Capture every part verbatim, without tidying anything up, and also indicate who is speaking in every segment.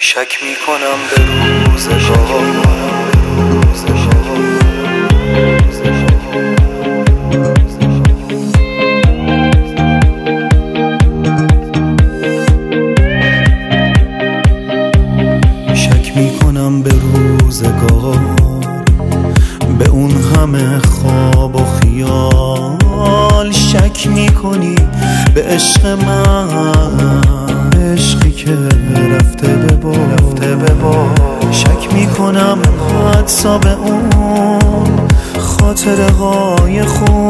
Speaker 1: شک میکنم به روزگار. شک میکنم به روزگار، به اون همه خواب و خیال. شک میکنی به عشق من، عشقی که رفته به بار. شک میکنم حدسا به اون خاطره های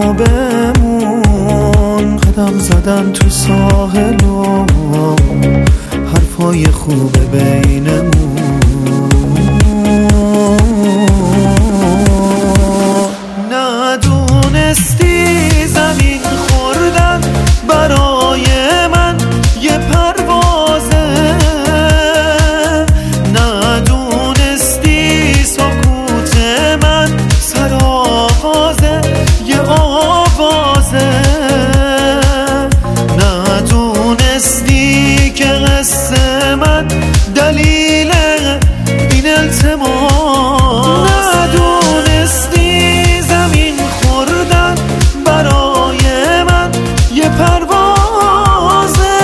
Speaker 1: خوبمون. قدم زدن تو ساحل و حرفای خوب بینمون. ندونستی زمین خوردن برای من یه پروازه. ندونستی سکوت من سرآغازه یه آوازه. ندونستی که قصه من دلیل این التماس. ندونستی زمین خوردن برای من یه پروازه.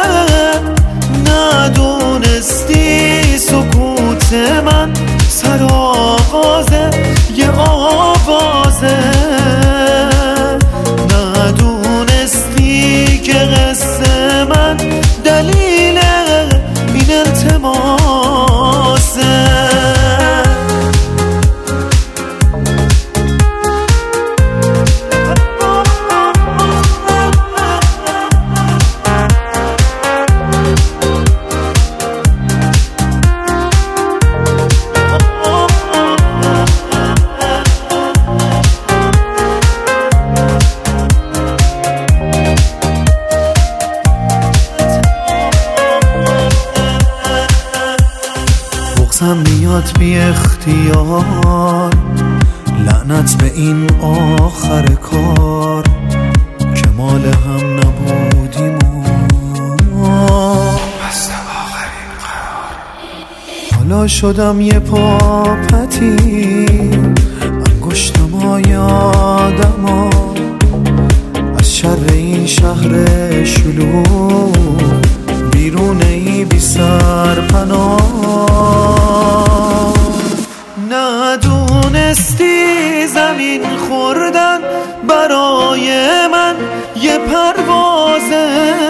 Speaker 1: ندونستی سکوت من سرآغازه یه آوازه. ندونستی که قصه من دلیل این التماسه. بغضم میاد بی اختیار، لعنت به این آخر کار که مال هم نبودیم و بسته آخرین قرار. حالا شدم یه پاپتی، انگشتم ها یادم ها از شر این شهر شلوغ. بیرونه ای بی سرپناه. ندونستی زمین خوردن برای من یه پروازه.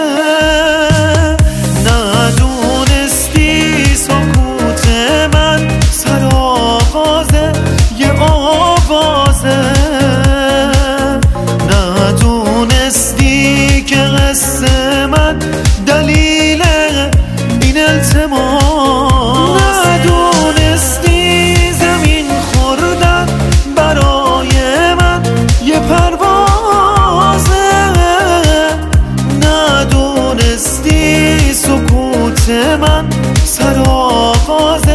Speaker 1: ندونستی سکوت من سرآغازه یه آوازه. ندونستی که قصه من دلیل این التماس. ندونستی زمین خوردن برای من یه پروازه. ندونستی سکوت من سرآغازه